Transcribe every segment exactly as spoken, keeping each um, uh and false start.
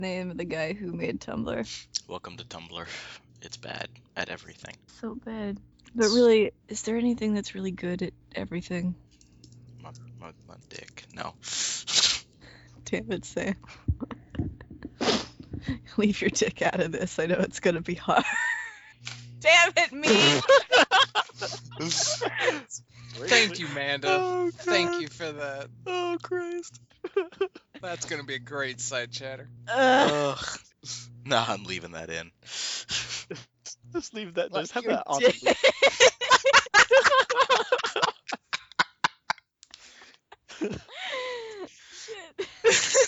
Name of the guy who made Tumblr. Welcome to Tumblr. It's bad at everything. So bad. But really, is there anything that's really good at everything? My, my, my dick. No. Damn it, Sam. Leave your dick out of this. I know it's gonna be hard. Damn it, me! Thank you, Manda. Oh, Thank God. you for that. Oh, Christ. That's gonna be a great side chatter. Ugh. Ugh. Nah, I'm leaving that in. Just leave that. Like Just have your that on dick. the Shit.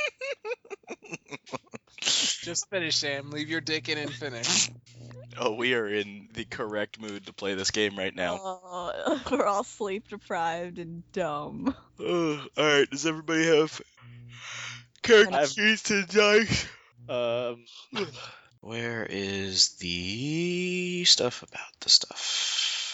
Just finish, Sam. Leave your dick in and finish. Oh, we are in the correct mood to play this game right now. Oh, we're all sleep deprived and dumb. Oh, alright, does everybody have character I've- sheets to dice? Um, Where is the stuff about the stuff?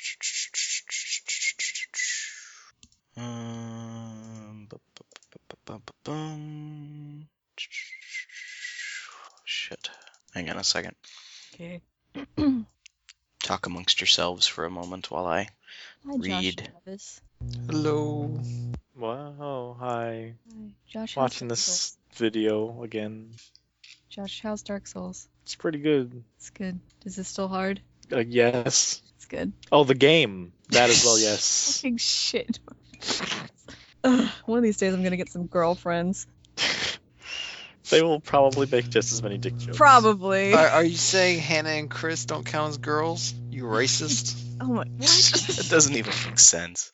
Um, bu- bu- bu- bu- bu- bu- bum. Shit. Hang on a second. Okay. Talk amongst yourselves for a moment while I Hi, Josh read. Travis. Hello. wow, hi. Hi. Josh, how's Watching Dark this Souls? video again. Josh, how's Dark Souls? It's pretty good. It's good. Is this still hard? Uh, yes. It's good. Oh, the game. That as well, yes. Fucking shit. Ugh, one of these days I'm gonna get some girlfriends. They will probably make just as many dick jokes. Probably. Are, are you saying Hannah and Chris don't count as girls? You racist? Oh my. What? That doesn't even make sense.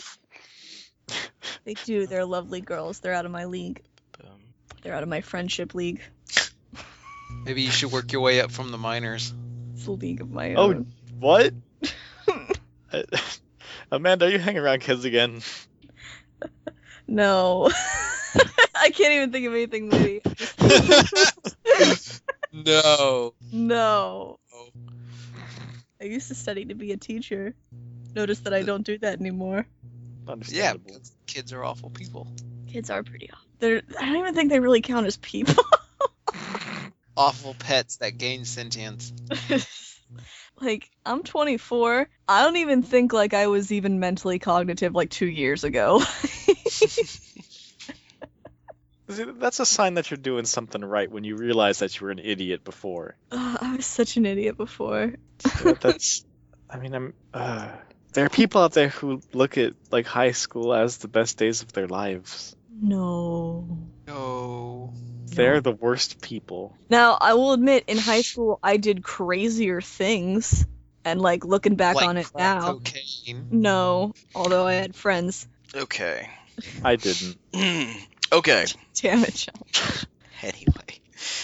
They do. They're lovely girls. They're out of my league. Um, They're out of my friendship league. Maybe you should work your way up from the minors. It's a league of my Oh, own. what? Uh, Amanda, are you hanging around kids again? No. I can't even think of anything witty. No. No. I used to study to be a teacher. Notice that I don't do that anymore. Yeah, Understandable. because kids are awful people. Kids are pretty awful. They're, I don't even think they really count as people. Awful pets that gain sentience. Like, I'm twenty-four. I don't even think like I was even mentally cognitive like two years ago. See, that's a sign that you're doing something right when you realize that you were an idiot before. Ugh, I was such an idiot before. But that's, I mean, I'm. Uh, there are people out there who look at like high school as the best days of their lives. No. No. They're the worst people. Now, I will admit, in high school, I did crazier things. And, like, looking back Like on it crack now, cocaine. no. Although I had friends. okay. I didn't. okay. Damn it, John. Anyway.